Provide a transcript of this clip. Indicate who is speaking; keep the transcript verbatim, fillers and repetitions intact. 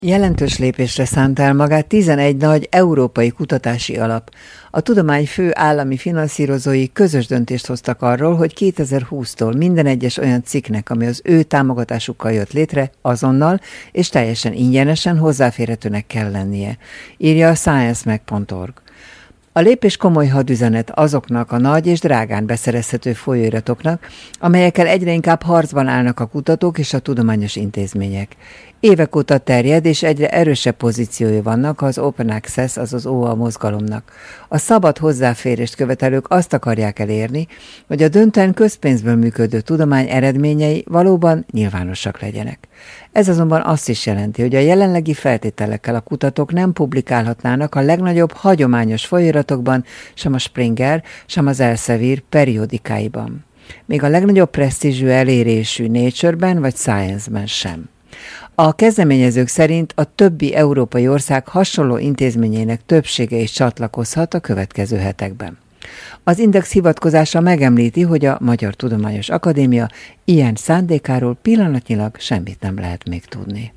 Speaker 1: Jelentős lépésre szánt el magát tizenegy nagy európai kutatási alap. A tudomány fő állami finanszírozói közös döntést hoztak arról, hogy kétezer-húsztól minden egyes olyan cikknek, ami az ő támogatásukkal jött létre, azonnal és teljesen ingyenesen hozzáférhetőnek kell lennie, írja a science mag pont org. A lépés komoly hadüzenet azoknak a nagy és drágán beszerezhető folyóiratoknak, amelyekkel egyre inkább harcban állnak a kutatók és a tudományos intézmények. Évek óta terjed és egyre erősebb pozíciói vannak az Open Access, azaz o á mozgalomnak. A szabad hozzáférést követelők azt akarják elérni, hogy a döntően közpénzből működő tudomány eredményei valóban nyilvánosak legyenek. Ez azonban azt is jelenti, hogy a jelenlegi feltételekkel a kutatók nem publikálhatnának a legnagyobb hagyományos folyóiratokban, sem a Springer, sem az Elsevier periódikáiban. Még a legnagyobb presztízsű elérésű Nature-ben vagy Science-ben sem. A kezdeményezők szerint a többi európai ország hasonló intézményének többsége is csatlakozhat a következő hetekben. Az Index hivatkozása megemlíti, hogy a Magyar Tudományos Akadémia ilyen szándékáról pillanatnyilag semmit nem lehet még tudni.